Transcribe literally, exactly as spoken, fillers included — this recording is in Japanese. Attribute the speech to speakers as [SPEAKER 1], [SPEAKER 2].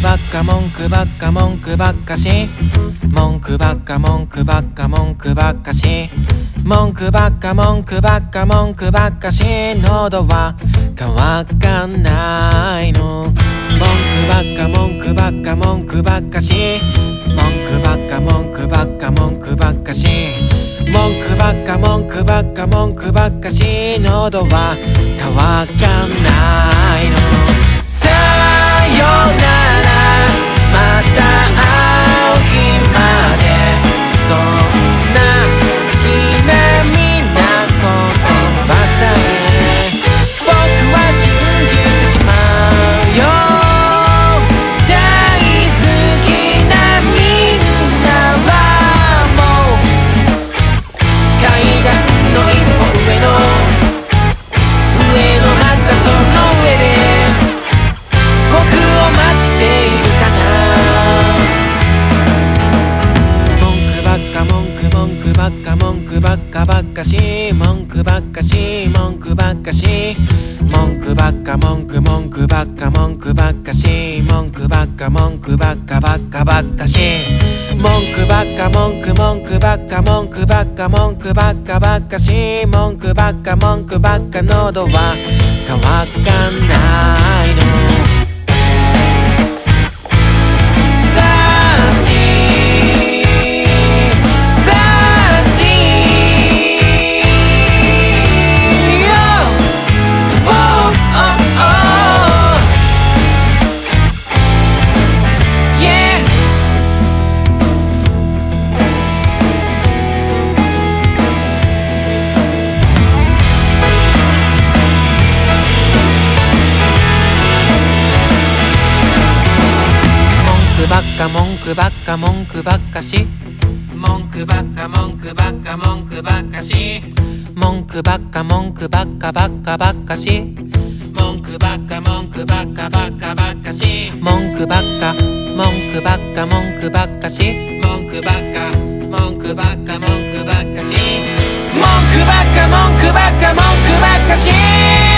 [SPEAKER 1] ばっか文句ばっか文句ばっかし文句ばっか文句ばっか文句ばっかし文句ばっか文句ばっか文句ばっかし喉は渇かないの文句ばっか文句ばっか文句ばっかし文句ばっか文句ばっか文句ばっかし文句ばっか文句ばっか文句ばっかし喉は渇かないのさよならまた会う日までそんな好きなみんな言葉さえ僕は信じてしまうよ大好きなみんなはもう階段の一歩上の上のまたその上で僕を待っているかな文句ばっか文句文句ばっか文句ばっかばっかし文句ばっかし文句ばっかし文句ばっか文句文句ばっか文句ばっかし文句ばっか文句ばっかばっかばっかし文句ばっか文句文句ばっか文句ばっか文句ばっかばっかし文句ばっか文句ばっか喉は乾かないの文句ばっか文句ばっかし文句ばっか文句ばっか文句ばっかし文句ばっか文句ばっかばっかばっかし文句ばっか文句ばっかばっかばっかし文句ばっか文句ばっか文句ばっかし文句ばっか文句ばっか文句ばっかし文句ばっか文句ばっか文句ばっかし